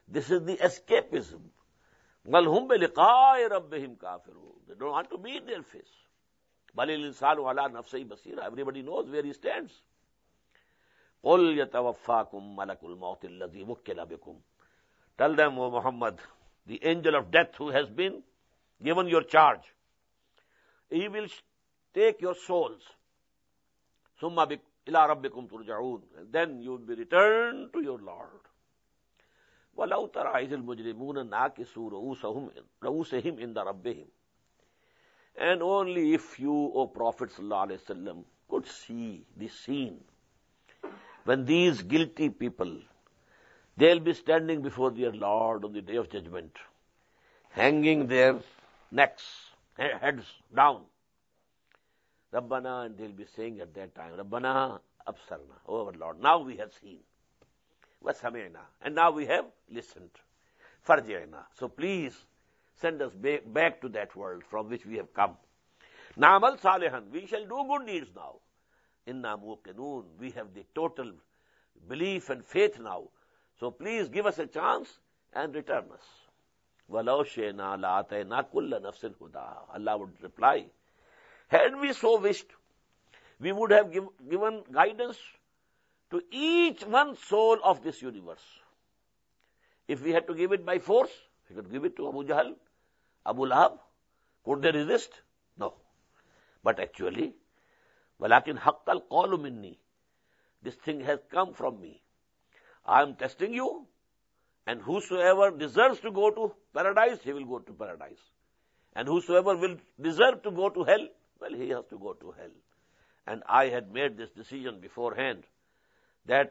This is the escapism. وَالْهُمْ بِلِقَاءِ رَبِّهِمْ كَافِرُونَ. They don't want to meet their face. بَلِ الْإِنسَانُ عَلَى نَفْسِهِ بَصِيرًا. Everybody knows where he stands. قُلْ يَتَوَفَّاكُمْ مَلَكُ الْمَوْتِ الَّذِي وُكِّلَ بِكُمْ. Tell them, O Muhammad, the angel of death who has been given your charge, he will take your souls. ثُمَّ إِلَىٰ رَبِّكُمْ تُرْجَعُونَ. And then you will be returned to your Lord. وَلَوْ تَرَىٰ إِذِ الْمُجْرِمُونَ نَاكِسُوا رُءُوسَهُمْ عِندَ رَبِّهِمْ. And only if you, O Prophet sallallahu alaihi wasallam, could see the scene when these guilty people, they'll be standing before their Lord on the day of judgment, hanging their necks, heads down. Rabbana, and they'll be saying at that time, Rabbana absarna, O our Lord, now we have seen. Wasami'na, and now we have listened. Farji'na, so please send us back to that world from which we have come. Na'amal salihan, we shall do good deeds now. Inna muqinun, we have the total belief and faith now. So please give us a chance and return us. وَلَوْ شَئْنَا لَآتَيْنَا كُلَّ نَفْسٍ هُدَاهَا. Allah would reply, had we so wished, we would have give, given guidance to each one soul of this universe. If we had to give it by force, we could give it to Abu Jahl, Abu Lahab. Could they resist? No. But actually, وَلَكِنْ حَقَّ الْقَوْلُ مِنِّي. This thing has come from me. I am testing you, and whosoever deserves to go to paradise, he will go to paradise. And whosoever will deserve to go to hell, well, he has to go to hell. And I had made this decision beforehand that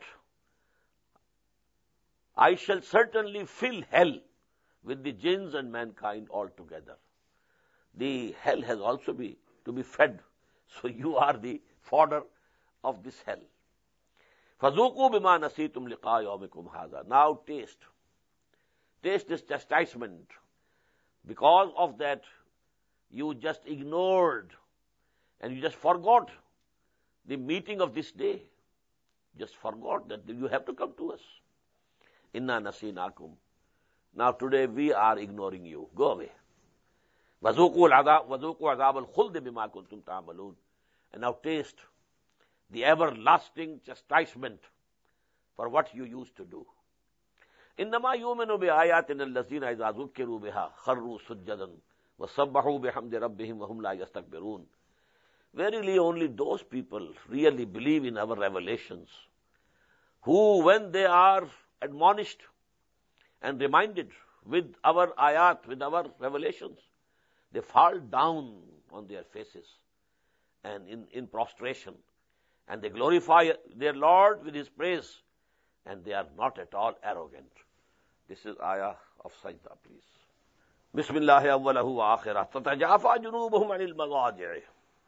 I shall certainly fill hell with the jinns and mankind altogether. The hell has also be to be fed. So you are the fodder of this hell. فَذُوقُوا بِمَا نَسِيتُمْ لِقَاءَ يَوْمِكُمْ هَذَا. Now taste. Taste this chastisement. Because of that, you just ignored and you just forgot the meeting of this day. Just forgot that you have to come to us. Inna nasinakum. Now today we are ignoring you. Go away. وَذُوقُوا عَذَابَ الْخُلْدِ بِمَا كُنْتُمْ تَعْمَلُونَ. And now taste the everlasting chastisement for what you used to do. إِنَّمَا يُؤْمِنُ بِآيَاتِنَا الَّذِينَ إِذَا ذُكِّرُوا بِهَا خَرُّوا سُجَّدًا وَسَبَّحُوا بِحَمْدِ رَبِّهِمْ وَهُمْ لَا يَسْتَكْبِرُونَ. Verily only those people really believe in our revelations, who when they are admonished and reminded with our ayat, with our revelations, they fall down on their faces and in, in prostration, and they glorify their Lord with His praise, and they are not at all arrogant. This is ayah of Sajda, please. Bismillah awwalahu wa akhirah. Tatajafa junubuhum anil madaji'.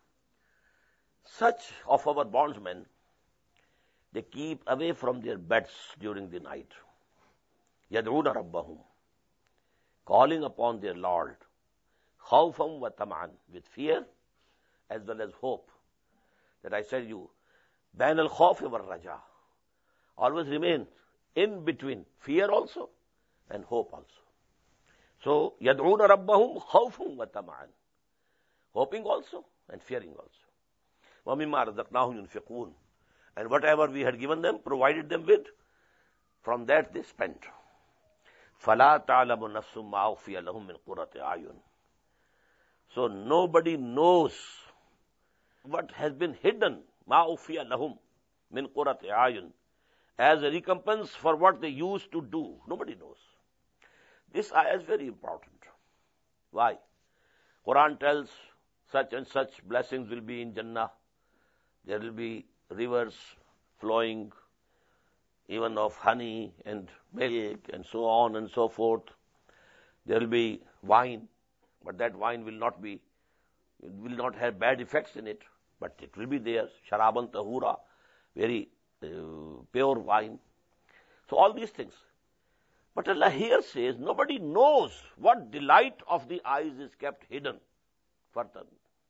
Such of our bondsmen, they keep away from their beds during the night. Yad'una rabbahum, calling upon their Lord, khawfan wa tam'an, with fear as well as hope. That I said you, bain al-khawf wa raja, always remain in between fear also and hope also. So, yad'una rabbahum khawfan wa tam'an, hoping also and fearing also. Wa mimma razaqnahum yunfiqun, and whatever we had given them, provided them with, from that they spent. فَلَا تَعْلَمُ نَفْسٌ مَا أُخْفِيَ لَهُم مِّن قُرَّةِ أَعْيُنٍ. So nobody knows what has been hidden, مَا أُخْفِيَ لَهُم مِّن قُرَّةِ أَعْيُنٍ, as a recompense for what they used to do. Nobody knows. This ayah is very important. Why? Quran tells such and such blessings will be in Jannah. There will be rivers flowing, even of honey and milk and so on and so forth. There will be wine, but that wine will not be, will not have bad effects in it, but it will be there. Sharaban tahura, very uh, pure wine. So all these things. But Allah here says nobody knows what delight of the eyes is kept hidden further.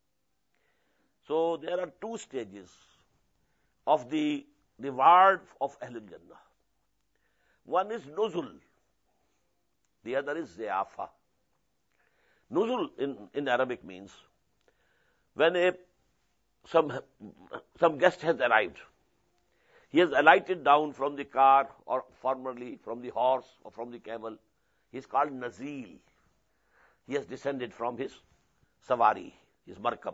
So there are two stages of the reward of Ahlul Jannah. One is nuzul, The other is ziyafa. Nuzul in, in Arabic means when a some, some guest has arrived. He has alighted down from the car or formerly from the horse or from the camel. He is called Nazil. He has descended from his savari, his markab,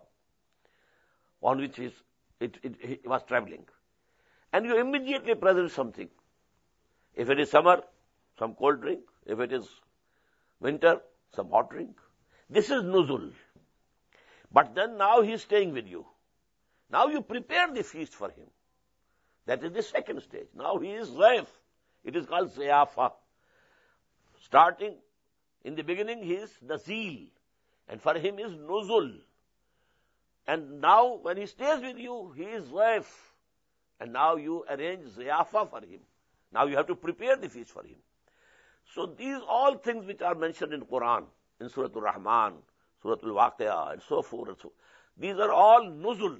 on which his, it, it, he was traveling. And you immediately present something. If it is summer, some cold drink. If it is winter, some hot drink. This is nuzul. But then now he is staying with you. Now you prepare the feast for him. That is the second stage. Now he is zaif. It is called ziyafa. Starting in the beginning, he is nazil. And for him is nuzul. And now when he stays with you, he is zaif. And now you arrange ziyafa for him. Now you have to prepare the feast for him. So these all things which are mentioned in Quran, in Surah Al-Rahman, Surah Al-Waqi'ah, and so forth and so forth, these are all nuzul.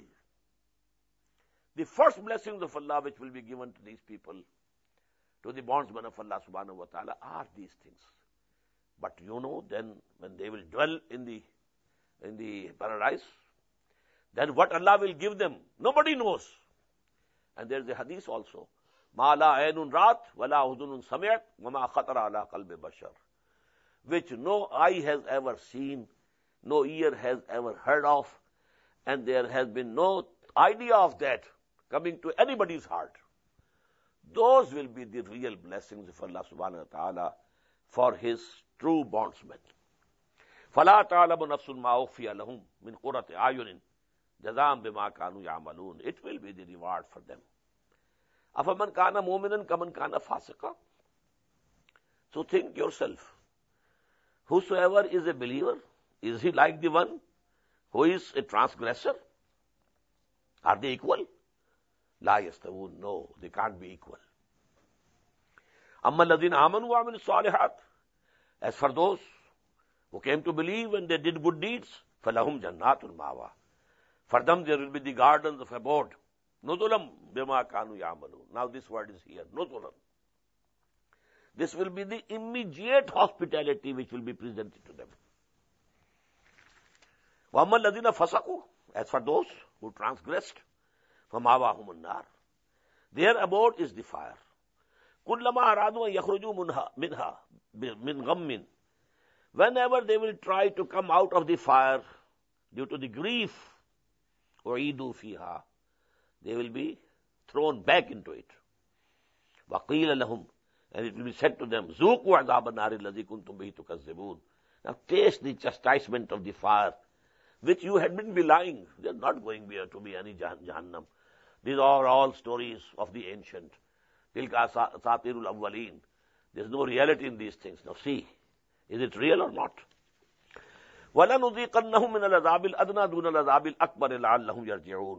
The first blessings of Allah which will be given to these people, to the bondsmen of Allah subhanahu wa ta'ala, are these things. But you know, then when they will dwell in the in the paradise, then what Allah will give them, nobody knows. And there is a hadith also. Ma la aynun rat, wa la udhunun sami'at, wa ma khatara ala qalbi bashar. Which no eye has ever seen, no ear has ever heard of, and there has been no idea of that coming to anybody's heart. Those will be the real blessings of Allah subhanahu wa ta'ala for his true bondsmen. فَلَا تَعْلَمُ نَفْسٌ مَا أُخْفِيَ لَهُمْ مِنْ قُرَّةِ أَعْيُنٍ جَزَاءً بِمَا كَانُوا يَعْمَلُونَ. It will be the reward for them. أَفَمَنْ كَانَ مُؤْمِنًا كَمَنْ كَانَ فَاسِقًا. So think yourself. Whosoever is a believer, is he like the one who is a transgressor? Are they equal? La yastawun. No, they can't be equal. Amma alladhina amanu wa amilus salihat. As for those who came to believe and they did good deeds, falahum jannatul mawa. For them there will be the gardens of abode. Nuzulam bima kanu ya'malun. Now this word is here. Nuzulam. This will be the immediate hospitality which will be presented to them. Wa amma alladhina fasaku. As for those who transgressed, فَمَاوَاهُمُ النَّارِ. Their abode is the fire. كُلَّمَا أَرَادُوا أَن يَخْرُجُوا مِنْهَا مِنْ غَمٍّ. Whenever they will try to come out of the fire due to the grief, أُعِيدُوا فِيهَا, they will be thrown back into it. وَقِيلَ لَهُمْ, and it will be said to them, ذُوقُوا عَذَابَ النَّارِ الَّذِي كُنْتُمْ بِهِ تُكَذِّبُونَ. Now taste the chastisement of the fire which you had been belying. They are not going to be any Jahannam. These are all stories of the ancient. Tilka asatirul awwaleen. There is no reality in these things. Now see, is it real or not? وَلَنُذِيقَنَّهُمْ مِنَ الْعَذَابِ الْأَدْنَى دُونَ الْعَذَابِ الْأَكْبَرِ لَعَلَّهُمْ يَرْجِعُونَ.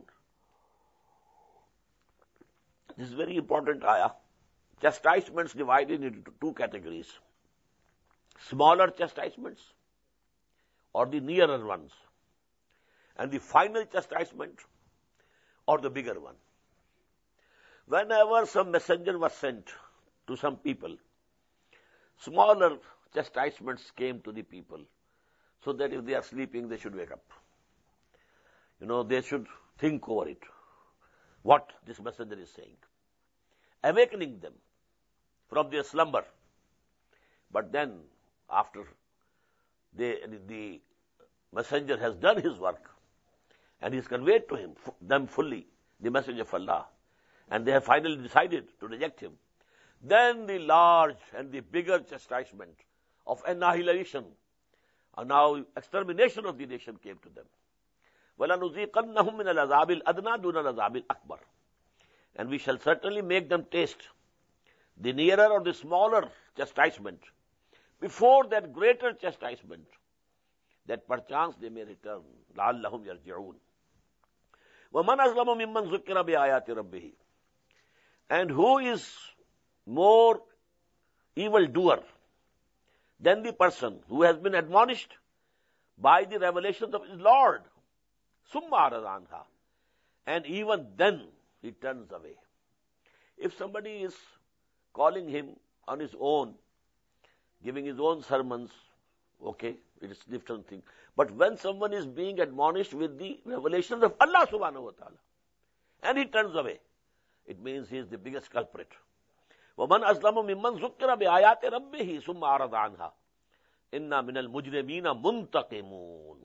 This is very important ayah. Chastisements divided into two categories. Smaller chastisements or the nearer ones. And the final chastisement or the bigger one. Whenever some messenger was sent to some people, smaller chastisements came to the people, so that if they are sleeping, they should wake up. You know, they should think over it, what this messenger is saying, awakening them from their slumber. But then, after they, the messenger has done his work, and he's conveyed to him, them fully, the message of Allah, and they have finally decided to reject him, then the large and the bigger chastisement of annihilation, and now extermination of the nation came to them. وَلَنُذِيقَنَّهُمْ مِنَ الْعَذَابِ الْأَدْنَى دُونَ الْعَذَابِ الْأَكْبَرِ. And we shall certainly make them taste the nearer or the smaller chastisement before that greater chastisement, that perchance they may return. لَعَلَّهُمْ يَرْجِعُونَ. وَمَنْ أَظْلَمُ مِمَّنْ ذُكِّرَ بِآيَاتِ رَبِّهِ. And who is more evildoer than the person who has been admonished by the revelations of his Lord? ثُمَّ أَعْرَضَ عَنْهَا. And even then he turns away. If somebody is calling him on his own, giving his own sermons, okay, it is a different thing. But when someone is being admonished with the revelations of Allah subhanahu wa ta'ala, and he turns away, it means he is the biggest culprit. وَمَنْ أَسْلَمُ مِمَّنْ ذُكِّرَ بِآيَاتِ رَبِّهِ ثُمَّ أَعْرَضَ عَنْهَا إِنَّا مِنَ الْمُجْرِمِينَ مُنْتَقِمُونَ.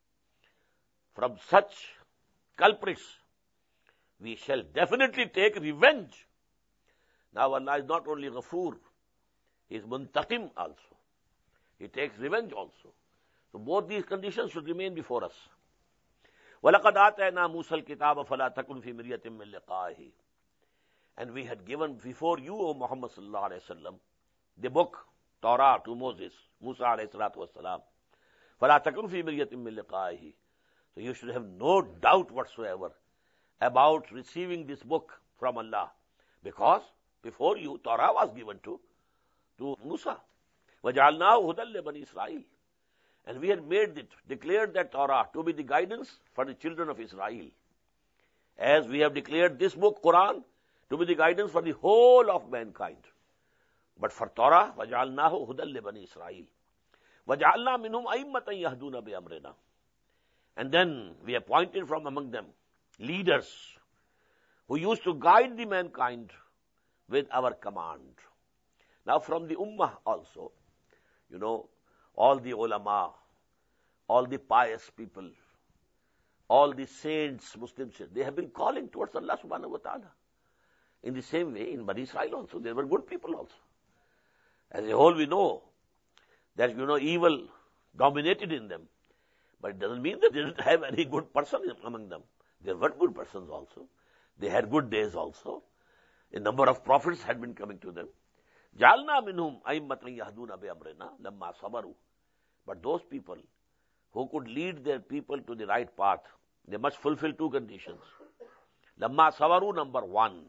From such culprits, we shall definitely take revenge. Now Allah is not only Ghafoor, He is Muntaqim also. He takes revenge also. So both these conditions should remain before us. وَلَقَدْ آتَيْنَا مُوسَى الْكِتَابَ فَلَا تَكُنْ فِي مِرْيَةٍ مِّن لِقَائِهِ. And we had given before you, O Muhammad sallallahu alayhi wa sallam, the book, Torah, to Moses, Musa alayhi salatu wa salam. فَلَا تَكُنْ فِي مِرْيَةٍ مِّن لِقَائِهِ. So you should have no doubt whatsoever about receiving this book from Allah. Because before you, Torah was given to, to Musa. وَجَعَلْنَاهُ هُدًى لِبَنِي إِسْرَائِيلِ. And we had made it, declared that Torah to be the guidance for the children of Israel. As we have declared this book, Quran, to be the guidance for the whole of mankind. But for Torah, وَجَعَلْنَاهُ هُدًى لِبَنِي إِسْرَائِيلِ وَجَعَلْنَا مِنْهُمْ أَئِمَّةً يَهْدُونَ بِأَمْرِنَا. And then we appointed from among them leaders who used to guide the mankind with our command. Now from the Ummah also, you know, all the ulama, all the pious people, all the saints, Muslims, they have been calling towards Allah subhanahu wa ta'ala. In the same way, in Bani Israel also, there were good people also. As a whole, we know that, you know, evil dominated in them. But it doesn't mean that they didn't have any good person among them. There were good persons also. They had good days also. A number of prophets had been coming to them. جَعَلْنَا مِنْهُمْ أَئِمَّةً يَهْدُونَ بِأَمْرِنَا لَمَّا صَبَرُوا. But those people who could lead their people to the right path, they must fulfill two conditions. لَمَّا صَبَرُوا, number one.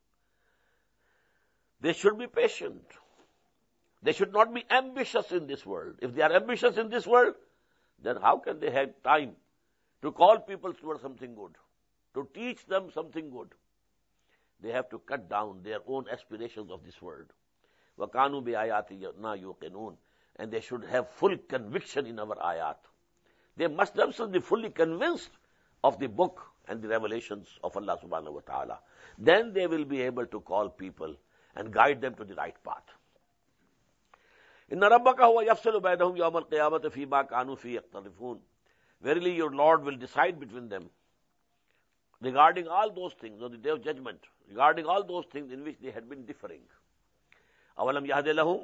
They should be patient. They should not be ambitious in this world. If they are ambitious in this world, then how can they have time to call people towards something good, to teach them something good? They have to cut down their own aspirations of this world. وَكَانُوا بِآيَاتِنَا يُوقِنُونَ. And they should have full conviction in our ayat. They must themselves be fully convinced of the book and the revelations of Allah subhanahu wa ta'ala. Then they will be able to call people and guide them to the right path. إِنَّ رَبَّكَ هُوَ يَفْصِلُ بَيْنَهُمْ يَوْمَ الْقِيَامَةِ فِي مَا كَانُوا فِيهِ يَخْتَلِفُونَ. Verily your Lord will decide between them regarding all those things on the day of judgment, regarding all those things in which they had been differing. أَوَلَمْ يَهْدِ لَهُمْ.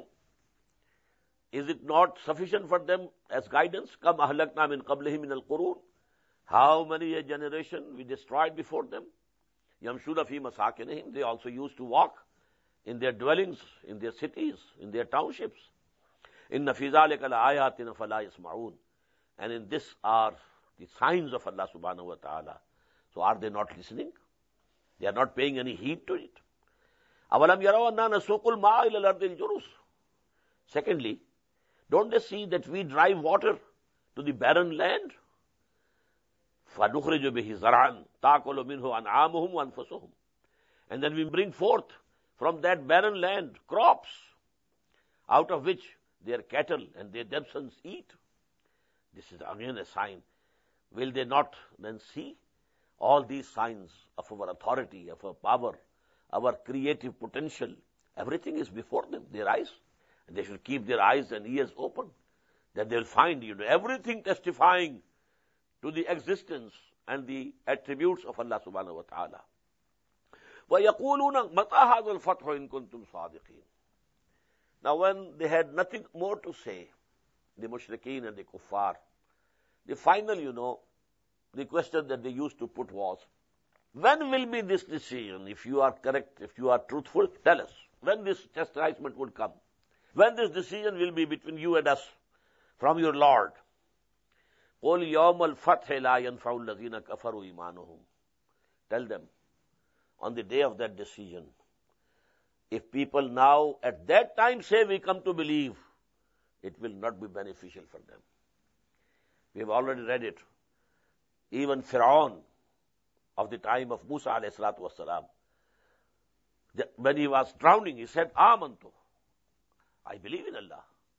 Is it not sufficient for them as guidance? كَمْ أَهْلَكْنَا مِنْ قَبْلِهِمْ مِنَ الْقُرُونِ. How many a generation we destroyed before them? يَمْشُونَ فِي مَسَاكِنِهِمْ. They also used to walk in their dwellings, in their cities, in their townships. إِنَّ فِي ذَلِكَ لَآيَاتٍ فَلَا يَسْمَعُونَ. And in this are the signs of Allah subhanahu wa ta'ala. So are they not listening? They are not paying any heed to it. أَوَلَمْ يَرَوْا أَنَّا نَسُوقُ الْمَاءَ إِلَى الْأَرْضِ الْجُرُزِ. Secondly, don't they see that we drive water to the barren land? فَنُخْرِجُ بِهِ زَرْعًا تَأْكُلُ مِنْهُ أَنْعَامُهُمْ وَأَنْفُسُهُمْ. And then we bring forth from that barren land crops, out of which their cattle and their themselves eat. This is again a sign. Will they not then see all these signs of our authority, of our power, our creative potential? Everything is before them, their eyes. And they should keep their eyes and ears open. Then they'll find, you know, everything testifying to the existence and the attributes of Allah subhanahu wa ta'ala. وَيَقُولُونَ مَتَى هَذَا الْفَتْحُ إِن كُنتُمْ صَادِقِينَ. Now when they had nothing more to say, the mushrikeen and the kuffar, the final, you know, the question that they used to put was, when will be this decision? If you are correct, if you are truthful, tell us. When this chastisement would come? When this decision will be between you and us from your Lord? قُلْ يَوْمَ الْفَتْحِ لَا يَنْفَعُ الَّذِينَ كَفَرُوا إِيمَانُهُمْ. Tell them, on the day of that decision, if people now at that time say we come to believe, it will not be beneficial for them. We have already read it. Even Fir'aun of the time of Musa alayhi salatu wasalam, when he was drowning, he said, Amantu. I believe in Allah.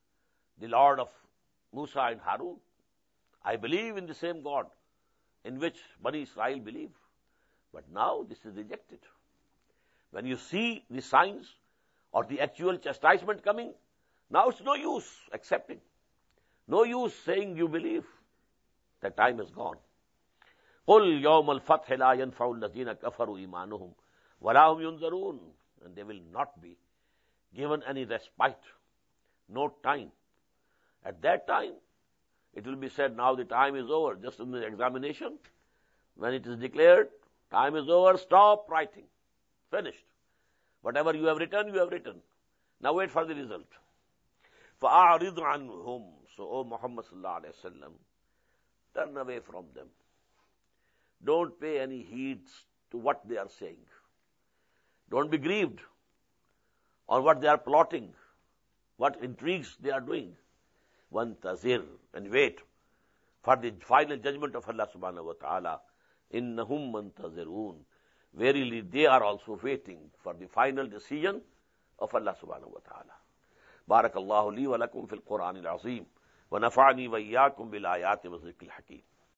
the Lord of Musa and Harun. I believe in the same God in which Bani Israel believed. But now this is rejected. When you see the signs or the actual chastisement coming, now it's no use accepting. No use saying you believe. The time is gone. قُلْ يَوْمَ الْفَتْحِ لَا يَنْفَعُ الَّذِينَ كَفَرُوا إِيمَانُهُمْ وَلَا هُمْ يُنْظَرُونَ. And they will not be given any respite, no time. At that time, it will be said, now the time is over. Just in the examination, when it is declared, time is over, stop writing. Finished. Whatever you have written, you have written. Now wait for the result. فَأَعْرِضْ عَنْهُمْ. So, O Muhammad sallallahu alayhi wa sallam, turn away from them. Don't pay any heed to what they are saying. Don't be grieved on what they are plotting, what intrigues they are doing. وَانْتَظِرْ, and wait for the final judgment of Allah subhanahu wa ta'ala. إِنَّهُمْ مَنْتَظِرُونَ. Verily, they are also waiting for the final decision of Allah subhanahu wa ta'ala. بارك الله لي ولكم في القرآن العظيم ونفعني وإياكم بالآيات والذكر الحكيم.